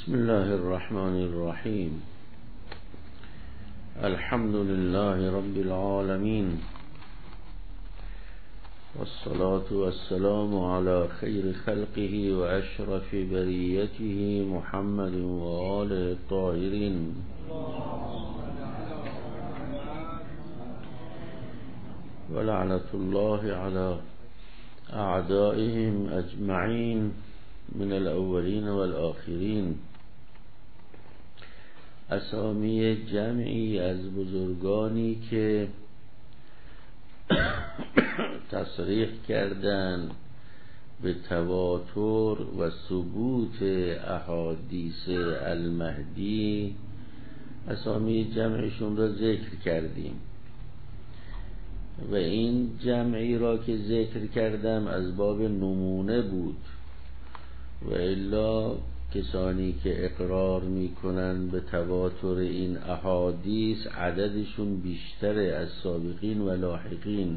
بسم الله الرحمن الرحیم. الحمد لله رب العالمین والصلاة والسلام على خیر خلقه و اشرف بریته محمد و آله الطاهرین. و لعنة الله على اعدائهم اجمعین من الاولین و الاخرین. اسامی جمعی از بزرگانی که تصریح کردند به تواتر و ثبوت احادیث المهدی، اسامی جمعشون را ذکر کردیم و این جمعی را که ذکر کردم از باب نمونه بود و الا کسانی که اقرار میکنن به تواتر این احادیث عددشون بیشتره از سابقین و لاحقین.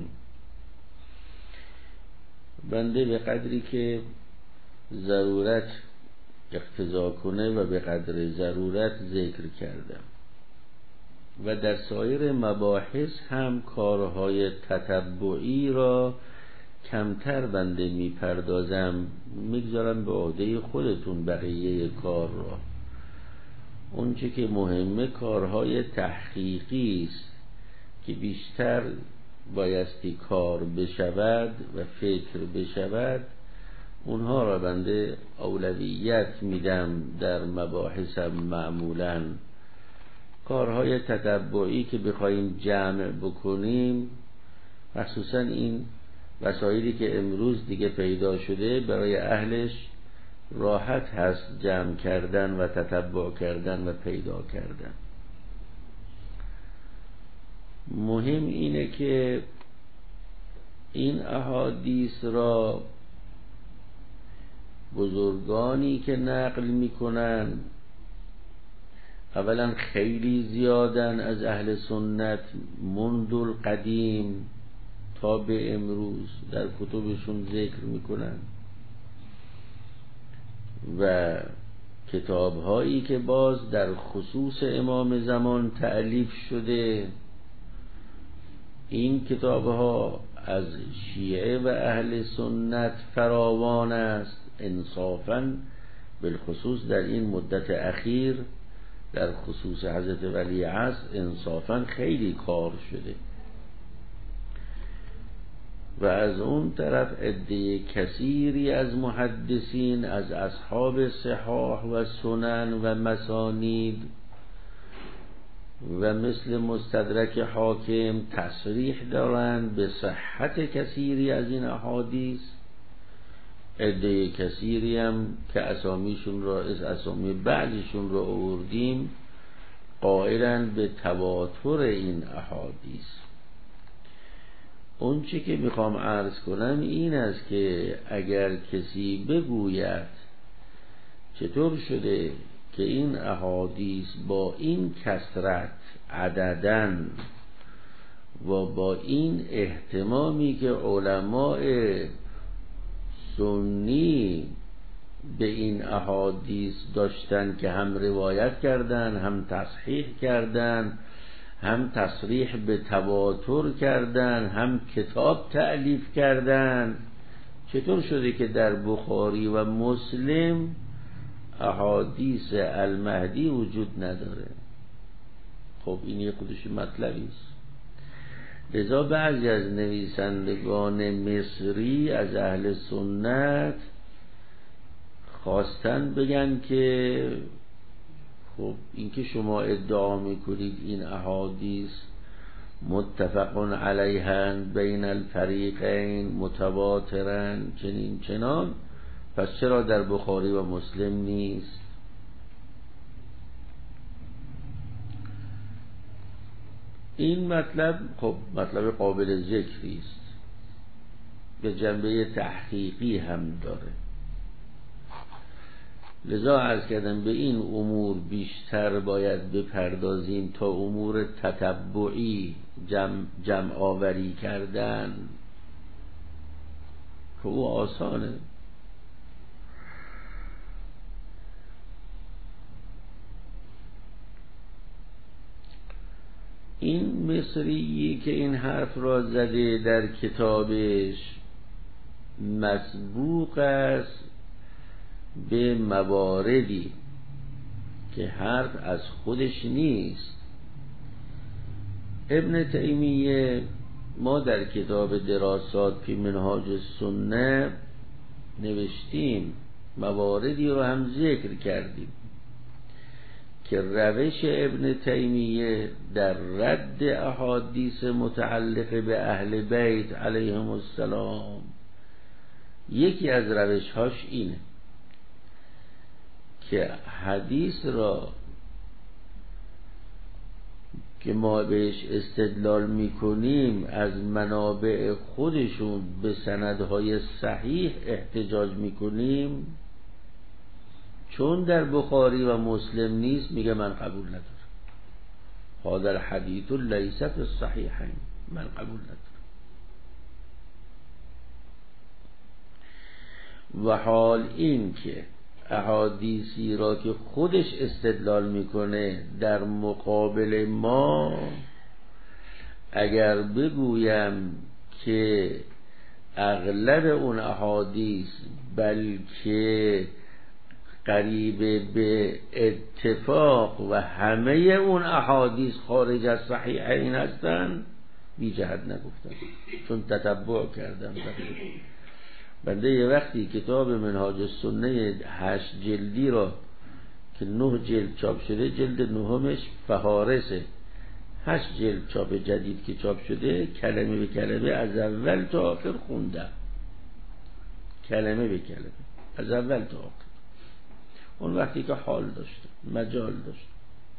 بنده به قدری که ضرورت اقتضا کنه و به قدر ضرورت ذکر کردم و در سایر مباحث هم کارهای تتبعی را کمتر بنده میپردازم، میگذارم به عهده خودتون بقیه کار را. اون چه که مهمه کارهای تحقیقی است که بیشتر بایستی کار بشود و فکر بشود، اونها را بنده اولویت میدم در مباحثم. معمولا کارهای تتبعی که بخوایم جمع بکنیم، مخصوصا این وسایلی که امروز دیگه پیدا شده، برای اهلش راحت هست جمع کردن و تتبع کردن و پیدا کردن. مهم اینه که این احادیث را بزرگانی که نقل میکنن اولا خیلی زیادن از اهل سنت منذ القدیم تا به امروز در کتبشون ذکر میکنن و کتابهایی که باز در خصوص امام زمان تألیف شده، این کتابها از شیعه و اهل سنت فراوان است. انصافاً بالخصوص در این مدت اخیر در خصوص حضرت ولی عصر انصافاً خیلی کار شده و از اون طرف عده کثیری از محدثین از اصحاب صحاح و سنن و مسانید و مثل مستدرک حاکم تصریح دارند به صحت کثیری از این احادیث. عده کثیری هم که اسامیشون را از اسامی بعضشون را آوردیم قائلند به تواتر این احادیث. اون چه که میخوام عرض کنم این است که اگر کسی بگوید چطور شده که این احادیث با این کثرت عددن و با این اهتمامی که علماء سنی به این احادیث داشتن که هم روایت کردن، هم تصحیح کردن، هم تصریح به تواتر کردن، هم کتاب تألیف کردن، چطور شده که در بخاری و مسلم احادیث المهدی وجود نداره؟ خب این یک خودش مطلبی است. لذا بعضی از نویسندگان مصری از اهل سنت خواستن بگن که خب این که شما ادعا میکنید این احادیث متفق علیهن بین الفریقین متواترن چنین چنان، پس چرا در بخاری و مسلم نیست؟ این مطلب خب مطلب قابل ذکری است، به جنبه تحقیقی هم داره. لذا عرض کردم به این امور بیشتر باید بپردازیم تا امور تتبعی، جمع آوری کردن که او آسانه. این مصری که این حرف را زده در کتابش مسبوق است به مواردی که حرف از خودش نیست. ابن تیمیه ما در کتاب دراسات فی منهاج السنه نوشتیم، مواردی رو هم ذکر کردیم که روش ابن تیمیه در رد احادیث متعلق به اهل بیت علیهم السلام، یکی از روش‌هاش اینه که حدیث را که ما بهش استدلال میکنیم از منابع خودشون به سندهای صحیح احتجاج میکنیم، چون در بخاری و مسلم نیست میگه من قبول ندارم. هذا الحدیث لیس فی الصحیحین، من قبول ندارم. و حال این که احادیثی را که خودش استدلال میکنه در مقابل ما، اگر بگویم که اغلب اون احادیث بلکه قریب به اتفاق و همه اون احادیث خارج از صحیحین هستن، بی جهت نگفتم، چون تتبع کردم. بنده یه وقتی کتاب منهاج السنه 8 جلدی را که 9 جلد چاپ شده، جلد نهمش فهارسه، 8 جلد چاپ جدید که چاپ شده، کلمه به کلمه از اول تا آخر خوندم، کلمه به کلمه از اول تا آخر، اون وقتی که حال داشتم، مجال داشتم.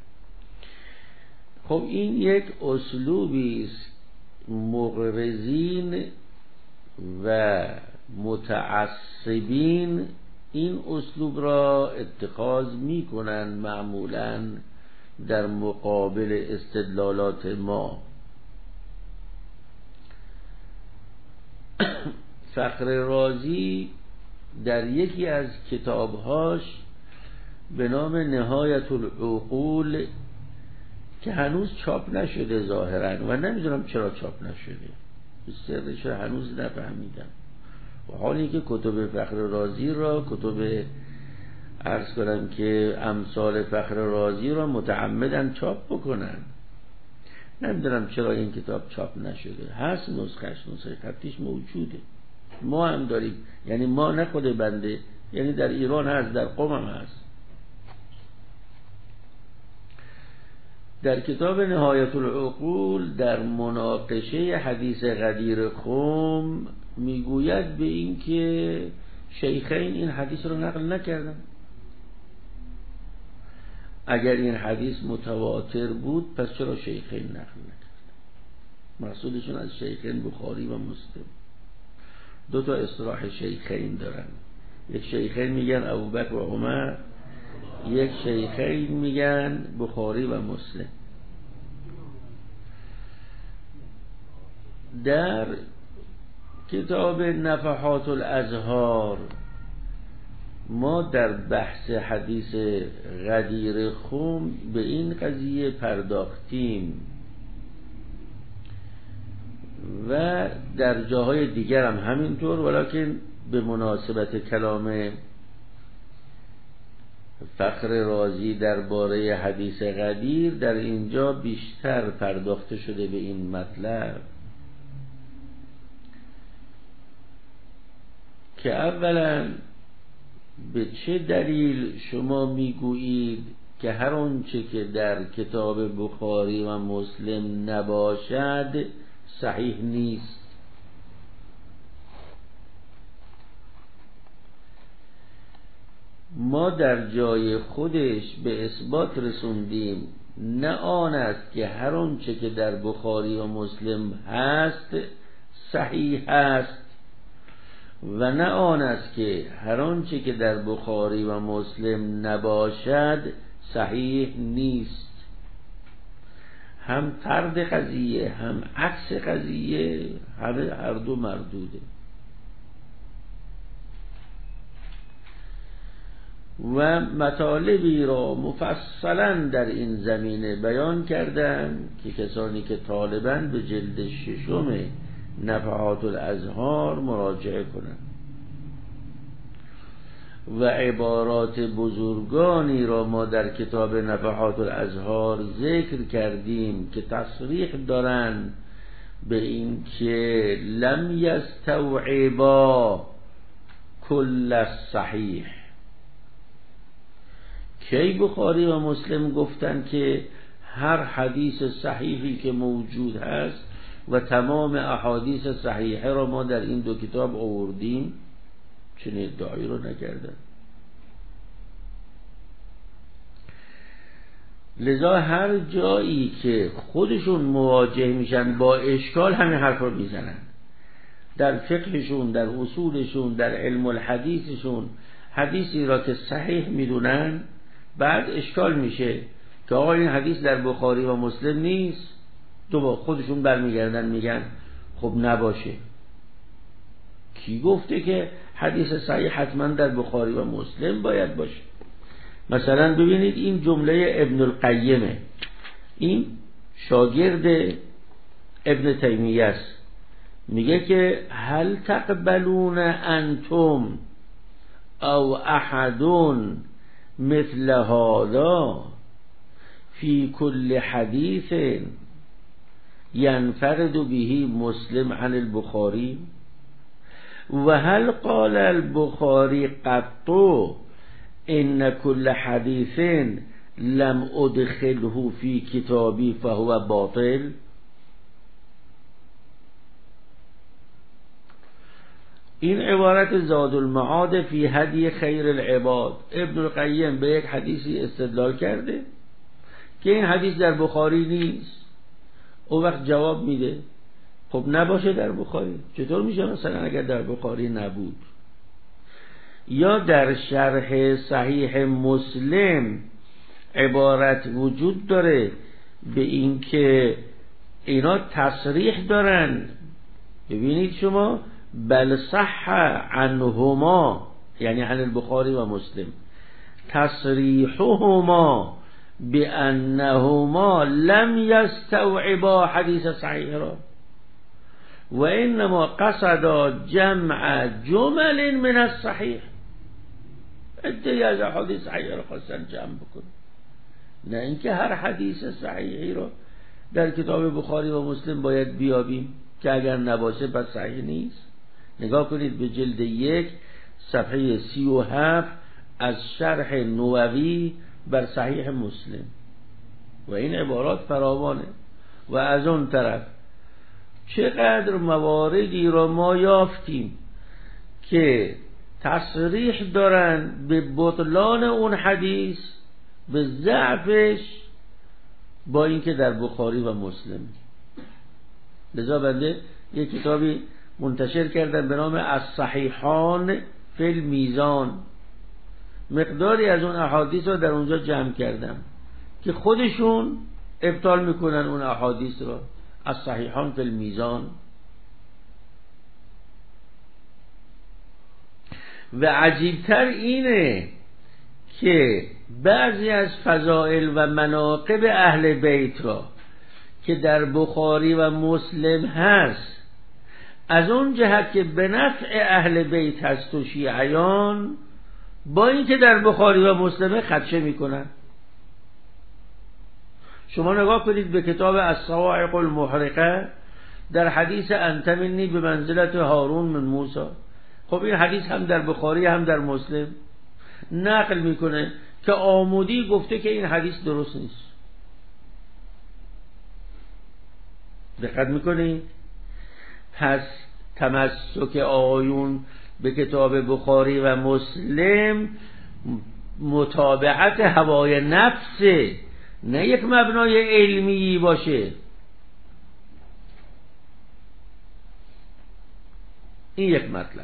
خب این یک اسلوبی است مغرضین و متعصبین این اسلوب را اتخاذ میکنن معمولاً در مقابل استدلالات ما. فخر رازی در یکی از کتابهاش به نام نهایت العقول که هنوز چاپ نشده ظاهراً و نمیدونم چرا چاپ نشده، سرش هنوز نفهمیدم، و حالی که کتب فخر رازی را، کتب عرض کنم که امثال فخر رازی را متعمدن چاپ بکنن، نمیدونم چرا این کتاب چاپ نشده. هست نسخه خطیش موجوده، ما هم داریم، یعنی ما نه خود بنده، یعنی در ایران هست، در قم هم هست. در کتاب نهایت العقول در مناقشه حدیث غدیر خم میگوید به این که شیخین این حدیث رو نقل نکردن. اگر این حدیث متواتر بود پس چرا شیخین نقل نکردن؟ مقصودشون از شیخین بخاری و مسلم. 2 تا اصطلاح شیخین دارن، یک شیخین میگن ابوبکر و عمر، یک شیخین میگن بخاری و مسلم. در کتاب نفحات الازهار ما در بحث حدیث غدیر خم به این قضیه پرداختیم و در جاهای دیگر هم همینطور، ولکن به مناسبت کلام فخر رازی درباره حدیث غدیر در اینجا بیشتر پرداخته شده به این مطلب که اولا به چه دلیل شما میگویید که هر آنچه که در کتاب بخاری و مسلم نباشد صحیح نیست؟ ما در جای خودش به اثبات رسوندیم نه آن است که هر آنچه که در بخاری و مسلم هست صحیح است و نه آن است که هر آنچه که در بخاری و مسلم نباشد صحیح نیست. هم طرد قضیه هم عکس قضیه هر دو مردوده. و مطالبی را مفصلا در این زمینه بیان کردن که کسانی که طالبن به جلد 6 نفحات الازهار مراجعه کنند و عبارات بزرگانی را ما در کتاب نفحات الازهار ذکر کردیم که تصریح دارند به این که لم یستوعبا کل الصحیح. کی بخاری و مسلم گفتن که هر حدیث صحیحی که موجود هست و تمام احادیث صحیحه را ما در این 2 کتاب آوردیم؟ چنین ادعایی رو نکردن. لذا هر جایی که خودشون مواجه میشن با اشکال همین حرف رو میزنن، در فقهشون، در اصولشون، در علم الحدیثشون حدیثی را که صحیح میدونن بعد اشکال میشه که آقا این حدیث در بخاری و مسلم نیست، دوباره خودشون برمیگردن میگن خب نباشه. کی گفته که حدیث صحیح حتما در بخاری و مسلم باید باشه؟ مثلا ببینید این جمله ابن القیمه، این شاگرد ابن تیمیه است، میگه که هل تقبلون انتم او احدون مثل هذا فی کل حدیث ینفرد به مسلم عن البخاری و هل قال البخاری قط ان کل حدیث لم ادخله فی کتابی فهو باطل. این عبارت زاد المعاد فی هدی خیر العباد. ابن القیم به یک حدیثی استدلال کرده که این حدیث در بخاری نیست، او وقت جواب میده خب نباشه در بخاری. چطور میشه مثلا اگر در بخاری نبود؟ یا در شرح صحیح مسلم عبارت وجود داره به این که اینا تصریح دارن، ببینید شما، بل صح عنهما یعنی عن البخاری و مسلم تصریحهما بانهما لم یستوعبا حدیث صحیح را و انما قصدا جمع جمل من الصحیح. ادعای از حدیث صحیح را خواستن جمع بکن، نه اینکه هر حدیث صحیحی را در کتاب بخاری و مسلم باید بیابیم که اگر نباشه پس صحیح نیست. نگاه کنید به جلد 1 صفحه 37 از شرح نووی بر صحیح مسلم و این عبارات فراوانه. و از اون طرف چقدر مواردی را ما یافتیم که تصریح دارن به بطلان اون حدیث، به ضعفش، با اینکه در بخاری و مسلم. لذا بنده یک کتابی منتشر کردن به نام الصحیحان فی المیزان، مقداری از اون احادیث رو در اونجا جمع کردم که خودشون ابطال میکنن اون احادیث رو. الصحیحان فی المیزان. و عجیبتر اینه که بعضی از فضائل و مناقب اهل بیت را که در بخاری و مسلم هست، از اون جهت که به نفع اهل بیت هست و شیعیان، با اینکه در بخاری و مسلم خدشه میکنن. شما نگاه کنید به کتاب الصواعق المحرقه در حدیث انت منی به منزلت هارون من موسی. خب این حدیث هم در بخاری هم در مسلم نقل میکنه که آمودی گفته که این حدیث درست نیست. دقت میکنید؟ پس تمسک آیون به کتاب بخاری و مسلم متابعت هوای نفسه، نه یک مبنای علمی باشه. این یک مطلب.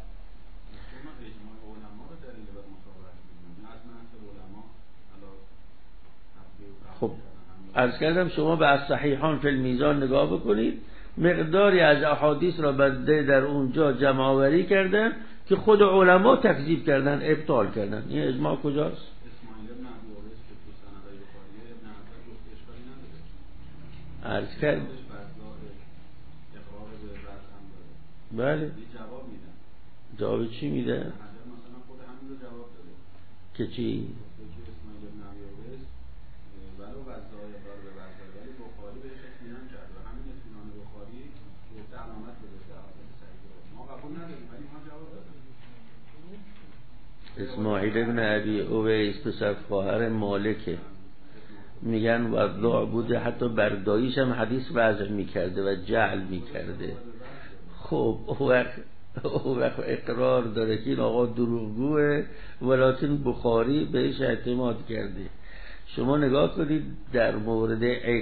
خب عرض کردم شما به الصحیحان فی المیزان نگاه بکنید، مقداری از احادیث را بنده در اونجا جمع آوری کردن که خود علما تکذیب کردن، ابطال کردن. این اجماع کجاست؟ اسماعیل ابن ابی اویس که تو سند بخاری ابن حجر گفته اشکالی نداره. عرض کرد اقرار به رد هم داره. بله. جواب میدن. جواب چی میده؟ حجر مثلا خود همین رو جواب داده. که چی؟ گفته که اسماعیل ابن ابی اویس ولو وضاح اقرار به وضاح ولی بخاری بهش اطمینان کرد و همین اطمینان بخاری گفته علامت گذاشته حالت صحیح. ما قبول نداریم ولی ما جواب دادیم. اسماعیل ابن ابی اویس پسر خواهر مالکه، میگن وضاع بوده، حتی برداییش هم حدیث وضع میکرده و جعل میکرده. خب او وقت اقرار داره که این آقا دروغگوه ولکن بخاری بهش اعتماد کرده. شما نگاه کنید در مورد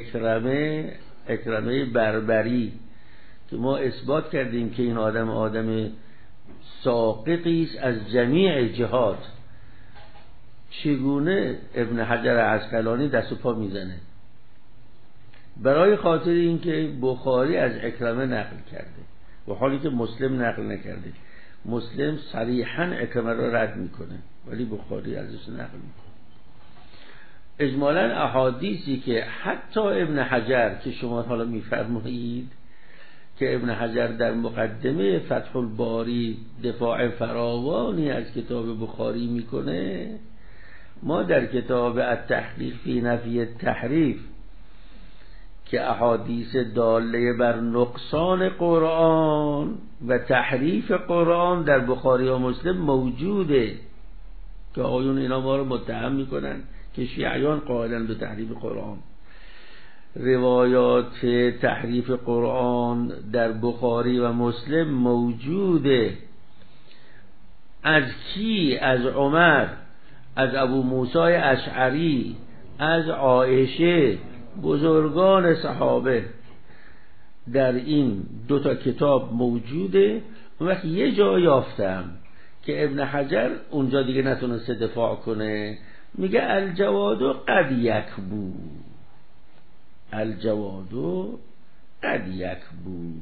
اکرمه بربری که ما اثبات کردیم که این آدم ساقطی است از جمیع جهات، چگونه ابن حجر عسقلانی دست و پا میزنه برای خاطر اینکه بخاری از اکرمه نقل کرده و حالی که مسلم نقل نکرده. مسلم صریحا اکرمه را رد میکنه ولی بخاری ازش نقل میکنه. اجمالا احادیثی که حتی ابن حجر که شما حالا میفرمایید که ابن حجر در مقدمه فتح الباری دفاع فراوانی از کتاب بخاری میکنه، ما در کتاب التحقیق فی نفی التحریف که احادیث داله بر نقصان قرآن و تحریف قرآن در بخاری و مسلم موجوده که آقایون اینا ما رو متهم میکنن که شیعیان قائلن به تحریف قرآن. روایات تحریف قرآن در بخاری و مسلم موجوده. از کی؟ از عمر، از ابو موسی اشعری، از عایشه، بزرگان صحابه در این دو تا کتاب موجوده. اون وقت یه جا یافتم که ابن حجر اونجا دیگه نتونسته دفاع کنه، میگه الجواد قد یکبو، الجواد قد یکبو.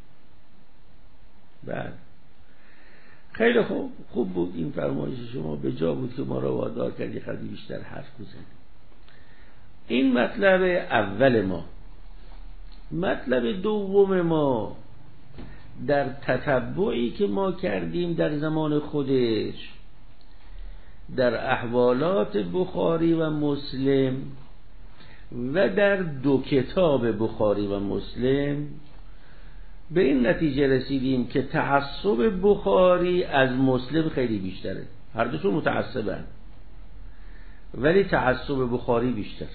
بله خیلی خوب بود این فرمایش شما، به جا بود که ما را وادار کردی خیلی بیشتر حرف بزنیم. این مطلب اول ما. مطلب دوم ما در تتبعی که ما کردیم در زمان خودش در احوالات بخاری و مسلم و در دو کتاب بخاری و مسلم به این نتیجه رسیدیم که تعصب بخاری از مسلم خیلی بیشتره. هر دوشون متعصبن ولی تعصب بخاری بیشتره.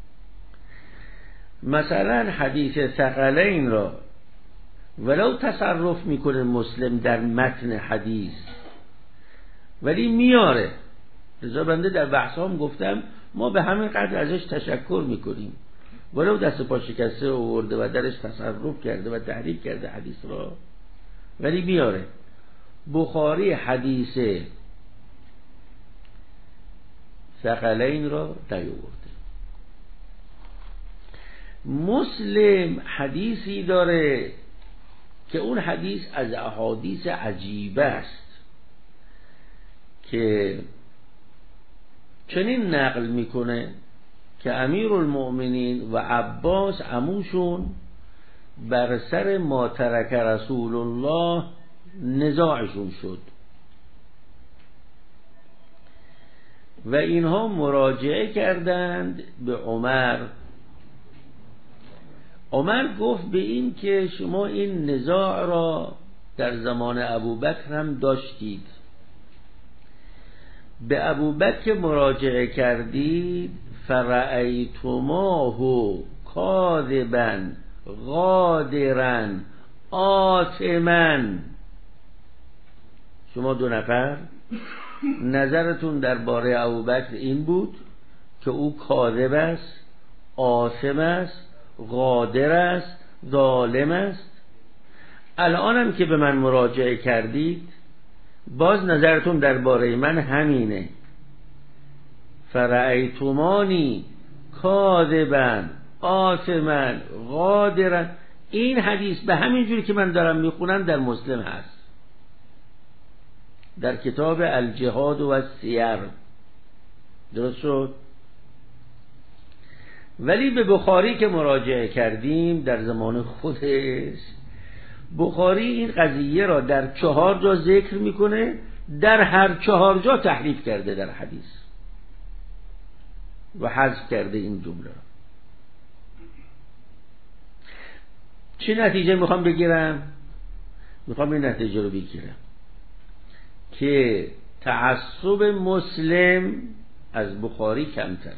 مثلا حدیث ثقلین را ولو تصرف میکنه مسلم در متن حدیث ولی میاره. لذا بنده در بحثام گفتم ما به همین قدر ازش تشکر میکنیم، ولو دست پا شکسته آورده و درش تصرف کرده و تحریف کرده حدیث را ولی میاره. بخاری حدیث ثقلین را نیاورده. مسلم حدیثی داره که اون حدیث از احادیث عجیبه است که چنین نقل میکنه که امیرالمؤمنین و عباس عموشون بر سر ما ترک رسول الله نزاعشون شد و اینها مراجعه کردند به عمر. عمر گفت به این که شما این نزاع را در زمان ابوبکر هم داشتید، به ابوبکر مراجعه کردید فرأیتماه کاذبا غادرا آثما. شما دو نفر نظرتون درباره ابوبکر این بود که او کاذب است، آثم است، غادر است، ظالم است. الانم که به من مراجعه کردید باز نظرتون درباره من همینه. فرأیتمانی کاذبا آثما غادرا. این حدیث به همین جوری که من دارم میخونم در مسلم هست. در کتاب الجهاد و السیر. درست شد؟ ولی به بخاری که مراجعه کردیم در زمان خودش، بخاری این قضیه را در 4 جا ذکر میکنه، در هر 4 جا تحریف کرده در حدیث و حذف کرده این جمله را. چه نتیجه میخوام بگیرم؟ میخوام این نتیجه رو بگیرم که تعصب مسلم از بخاری کمتره،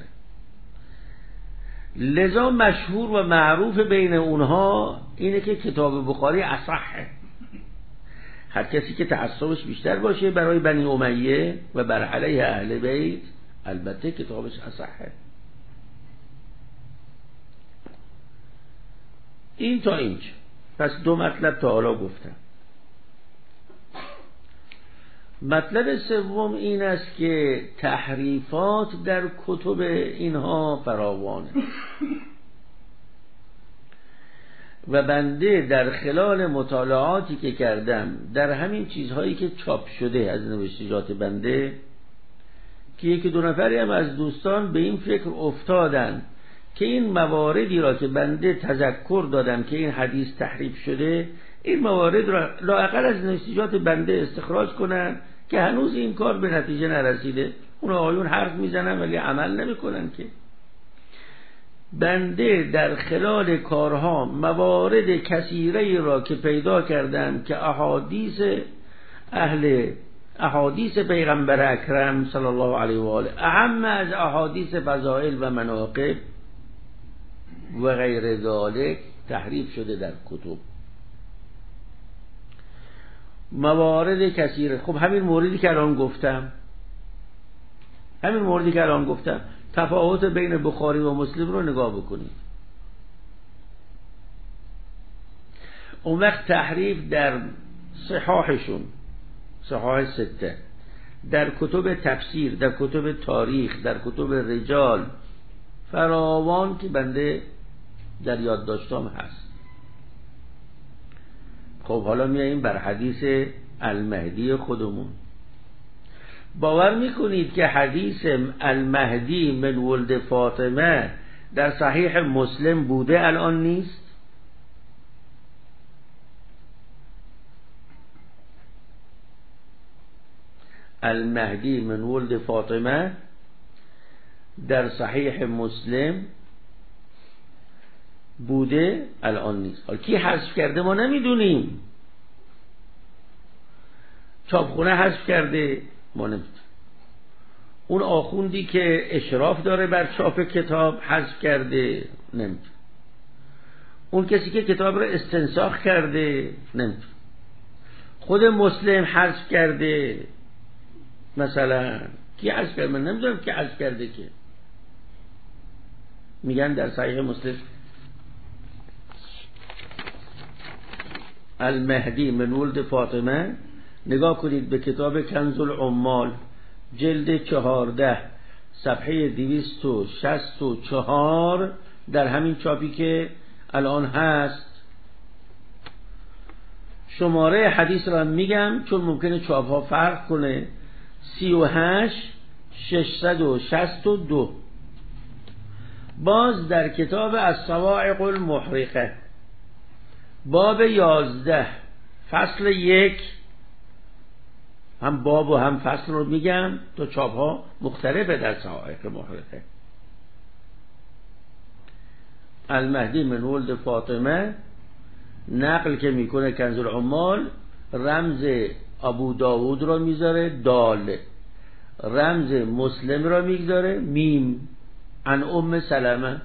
لذا مشهور و معروف بین اونها اینه که کتاب بخاری اصحه. هر کسی که تعصبش بیشتر باشه برای بنی امیه و بر علیه اهل بیت، البته کتابش اصحه. این تا اینجا. پس 2 مطلب تا حالا گفتم. مطلب سوم این است که تحریفات در کتب اینها فراوانه و بنده در خلال مطالعاتی که کردم در همین چیزهایی که چاپ شده از نوشتجات بنده، که 1-2 نفری هم از دوستان به این فکر افتادن که این مواردی را که بنده تذکر دادم که این حدیث تحریف شده، این موارد را لااقل از نوشتجات بنده استخراج کنن، که هنوز این کار به نتیجه نرسیده. اون آقایون حرف میزنن ولی عمل نمیکنن. که بنده در خلال کارها موارد کثیره را که پیدا کردم که احادیث پیغمبر اکرم صلی الله علیه و آله اهم از احادیث فضائل و مناقب و غیر ذالک تحریف شده در کتب. موارد کثیره. خب همین موردی که الان گفتم تفاوت بین بخاری و مسلم رو نگاه بکنید. اون وقت تحریف در صحاحشون، صحاح 6، در کتب تفسیر، در کتب تاریخ، در کتب رجال فراوان که بنده در یادداشتام هست. خب حالا میاییم بر حدیث المهدی خودمون. باور میکنید که حدیث المهدی من ولد فاطمه در صحیح مسلم بوده الان نیست؟ المهدی من ولد فاطمه در صحیح مسلم بوده الان نیست. حالا کی حذف کرده ما نمیدونیم. چاپخونه حذف کرده ما نمیدونیم. اون آخوندی که اشراف داره بر چاپ کتاب حذف کرده نمیدونیم. اون کسی که کتاب رو استنساخ کرده نمیدونیم. خود مسلم حذف کرده مثلا. کی حذف کرده؟ من نمیدونم کی حذف کرده. که میگن در صحیح مسلم المهدی من ولد فاطمه. نگاه کنید به کتاب کنز العمال جلد 14 صفحه 264 در همین چاپی که الان هست. شماره حدیث را میگم چون ممکنه چاپ ها فرق کنه. 38662. باز در کتاب الصواعق المحرقه باب 11 فصل 1، هم باب و هم فصل رو میگم تو چاپ ها مختلفه در صواعق محرقه. المهدی من ولد فاطمه نقل که میکنه کنز العمال، رمز ابو داود را میذاره دال، رمز مسلم را میذاره میم، عن ام سلمه.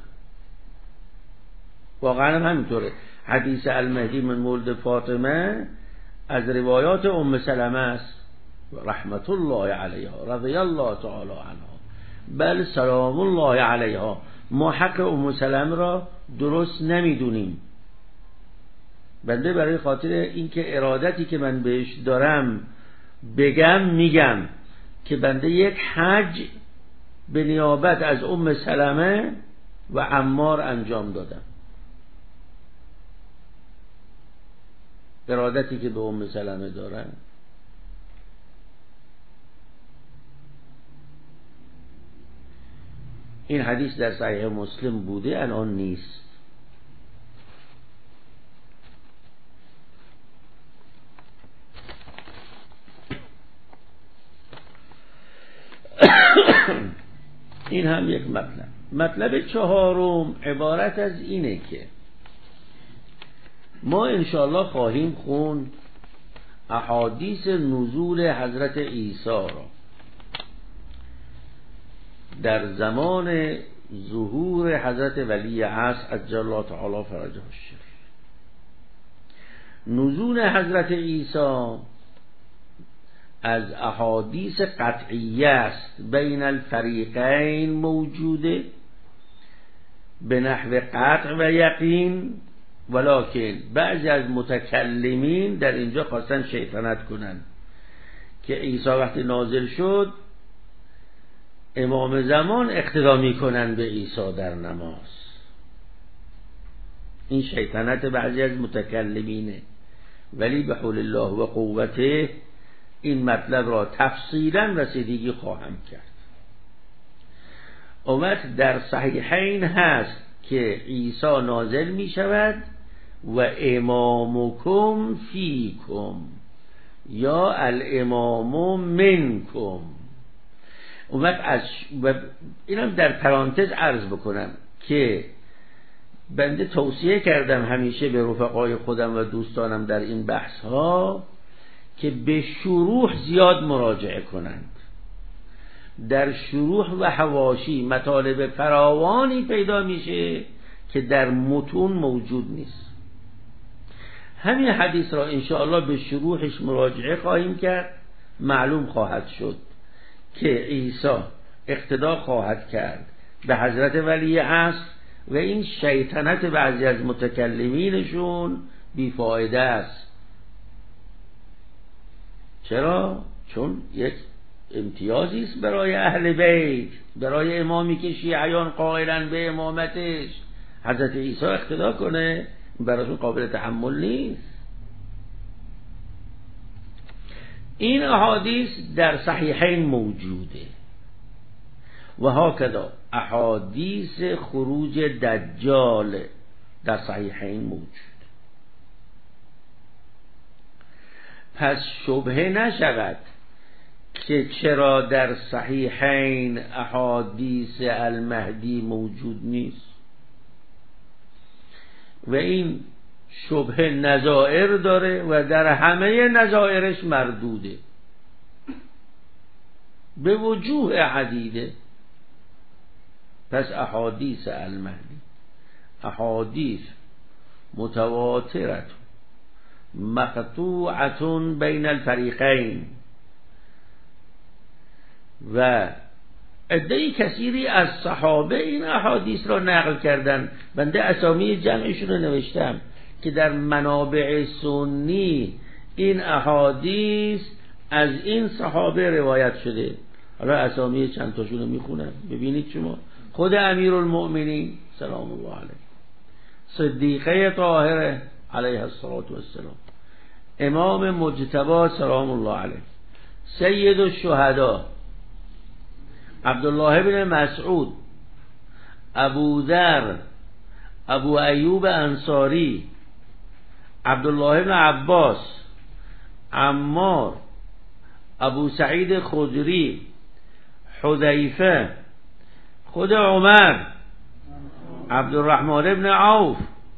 واقعا همینطوره. حدیث المهدی من ولد فاطمه از روایات ام سلمه است رحمت الله علیها رضی الله تعالی عنها، بل سلام الله علیها. ما حق ام سلمه را درست نمیدونیم. بنده برای خاطر اینکه ارادتی که من بهش دارم بگم میگم که بنده یک حج به نیابت از ام سلمه و عمار انجام دادم. ارادتی که به ام سلمه دارم. این حدیث در صحیح مسلم بوده، الان نیست. این هم یک مطلب. مطلب چهارم عبارت از اینه که ما انشاءالله خواهیم خوند احادیث نزول حضرت عیسی را در زمان ظهور حضرت ولی عصر عجل الله تعالی فرجه الشریف. نزول حضرت عیسی از احادیث قطعیه است، بین الفریقین موجوده به نحو قطع و یقین، ولکن بعضی از متکلمین در اینجا خواستن شیطنت کنن که عیسی وقتی نازل شد امام زمان اقتدا میکنن به عیسی در نماز. این شیطنت بعضی از متکلمینه، ولی به حول الله و قوته این مطلب را تفصیلا رسیدگی خواهم کرد. اومد در صحیحین هست که عیسی نازل می شود و امامکم فیکم یا الامام منکم. اومد اینم در پرانتز عرض بکنم که بنده توصیه کردم همیشه به رفقای خودم و دوستانم در این بحث ها که به شروح زیاد مراجعه کنند. در شروح و حواشی مطالب فراوانی پیدا میشه که در متون موجود نیست. همین حدیث را انشاءالله به شروحش مراجعه خواهیم کرد. معلوم خواهد شد که عیسی اقتدا خواهد کرد به حضرت ولی عصر و این شیطنت بعضی از متکلمینشون بیفایده است. چرا؟ چون یک امتیازی است برای اهل بیت، برای امامی که شیعیان قائلن به امامتش حضرت عیسی اقتدا کنه، براشون قابل تحمل نیست. این احادیث در صحیحین موجوده و هاکذا احادیث خروج دجال در صحیحین موجود. پس شبهه نشود که چرا در صحیحین احادیث المهدی موجود نیست و این شبهه نظائر داره و در همه نظائرش مردوده به وجوه عدیده. پس احادیث المهدی احادیث متواترت مقطوعتون بین الفریقین و عده کثیری از صحابه این احادیث را نقل کردن. بنده اسامی جمعشون رو نوشتم که در منابع سنی این احادیث از این صحابه روایت شده. حالا اسامی چند تاشون رو میخونم ببینید شما. خود امیرالمؤمنین سلام الله علیه، صدیقه طاهره علیه السلام، امام مجتبی سلام الله علیه، سید الشهدا عبدالله بن مسعود، ابو ذر، ابو ایوب انصاری، عبدالله بن عباس، عمار، ابو سعید خدری، حذیفه، خود عمر، عبدالرحمن بن عوف،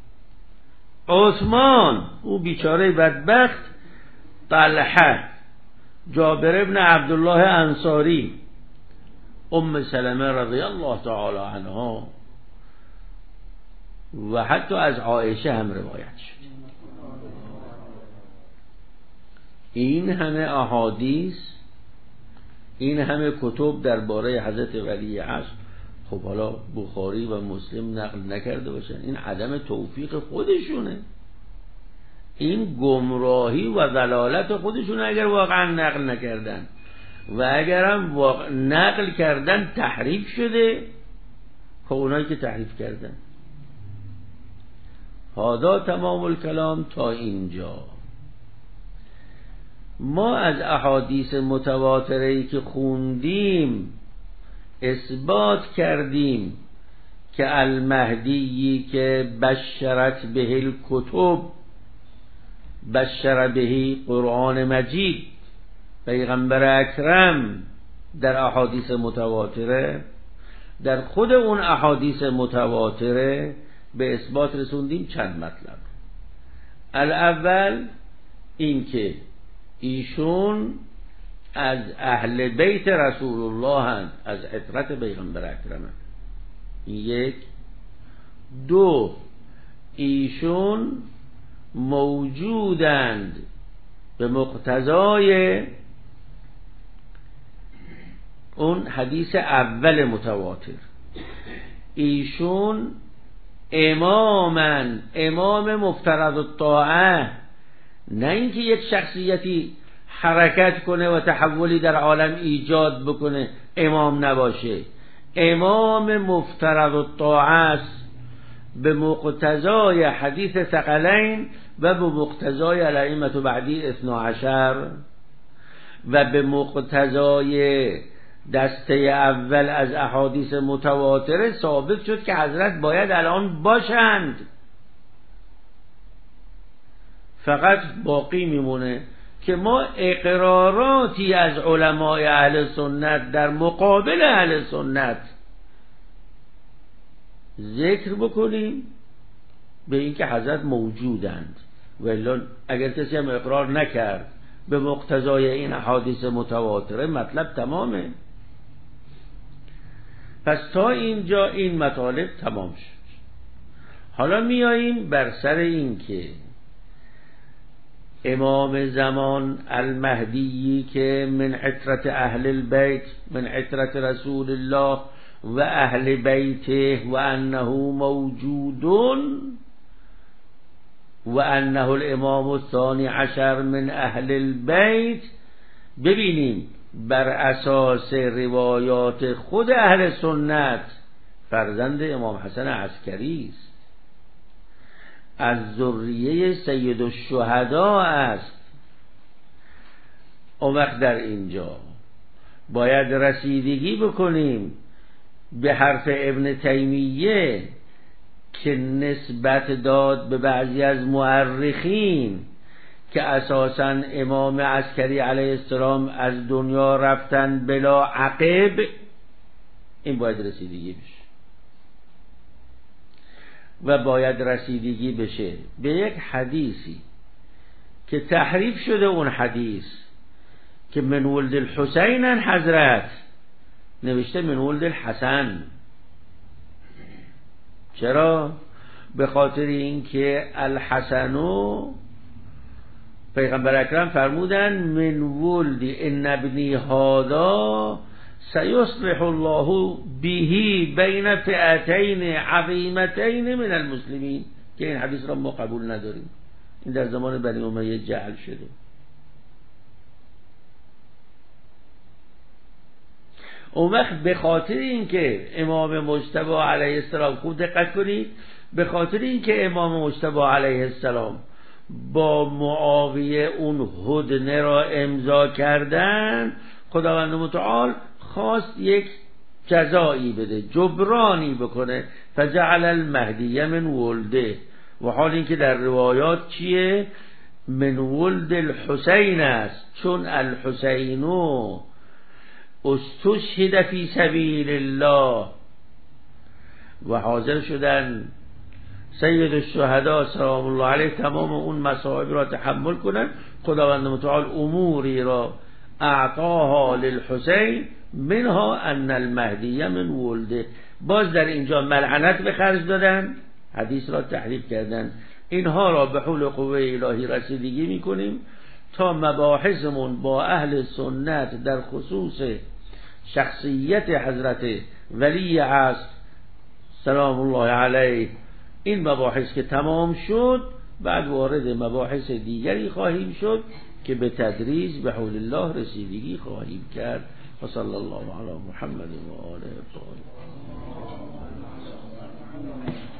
عثمان او بیچاره بدبخت، طلحه، جابر بن عبدالله انصاری، ام سلمه رضی الله تعالی عنها و حتی از عایشه هم روایت شد. این همه احادیث، این همه کتب درباره حضرت ولی عصر، خب حالا بخاری و مسلم نقل نکرده باشن، این عدم توفیق خودشونه، این گمراهی و ضلالت خودشونه. اگر واقعا نقل نکردن و اگرم نقل کردن تحریف شده، خب اونایی که تحریف کردن. هذا تمام الکلام تا اینجا. ما از احادیث متواتره‌ای که خوندیم اثبات کردیم که المهدی که بشرت به الکتب، بشر بهی قرآن مجید، پیغمبر اکرم در احادیث متواتره، در خود اون احادیث متواتره به اثبات رسوندیم چند مطلب. الاول این که ایشون از اهل بیت رسول الله هستند، از عترت پیغمبر اکرم. یک. دو، ایشون موجودند به مقتضای اون حدیث اول متواتر. ایشون امامن، امام مفترض الطاعه، نه اینکه یک شخصیتی حرکت کنه و تحولی در عالم ایجاد بکنه امام نباشه. امام مفترض الطاعه است به مقتضای حدیث ثقلین و به مقتضای الائمه بعدی 12 و به مقتضای دسته اول از احادیث متواتره ثابت شد که حضرت باید الان باشند. فقط باقی میمونه که ما اقراراتی از علمای اهل سنت در مقابل اهل سنت ذکر بکنیم به اینکه حضرت موجودند. ولی اگر کسی هم اقرار نکرد به مقتضای این احادیث متواتره مطلب تمامه. پس تا اینجا این مطالب تمام شد. حالا میاییم بر سر این که امام زمان المهدی که من عترت اهل البیت، من عترت رسول الله و اهل بیته و انه موجودون و انه الامام الثانی عشر من اهل البیت، ببینیم بر اساس روایات خود اهل سنت فرزند امام حسن عسکری است، از ذریه سید الشهدا است. اون وقت در اینجا باید رسیدگی بکنیم به حرف ابن تیمیه که نسبت داد به بعضی از مورخین که اساساً امام عسکری علیه السلام از دنیا رفتن بلا عقب. این باید رسیدگی بشه و باید رسیدگی بشه به یک حدیثی که تحریف شده. اون حدیث که من ولد الحسین حضرت نوشته من ولد الحسن. چرا؟ به خاطر اینکه الحسنو پیغمبر اکرم فرمودن من ولد ان ابنی هذا سیصلح الله به بین فئتین عظیمتین من المسلمین، که این حدیث را ما قبول نداریم. این در زمان بنی امیه جعل شده. اون وقت به خاطر اینکه امام مجتبی علیه السلام، خوب دقت کنید، به خاطر اینکه امام مجتبی علیه السلام با معاویه اون هدنه را امضا کردن، خداوند متعال خواست یک جزایی بده، جبرانی بکنه. فجعل المهدی من ولده، و حال اینکه در روایات چیه؟ من ولد الحسین است، چون الحسینو استشهد فی سبیل الله و حاضر شدن سید الشهدا سلام الله علیه تمام اون مصائب را تحمل کنند. خداوند متعال اموری را اعطاها للحسین منها ان المهدی من ولده. باز در اینجا ملعنت به خرج دادن، حدیث را تحریف کردن. اینها را به حول قوه الهی رسیدگی میکنیم تا مباحثمون با اهل سنت در خصوص شخصیت حضرت ولی عصر سلام الله علیه، این مباحث که تمام شد، بعد وارد مباحث دیگری خواهیم شد که به تدریج به حول الله رسیدگی خواهیم کرد. و صلی الله علی محمد و آله الطاهرین.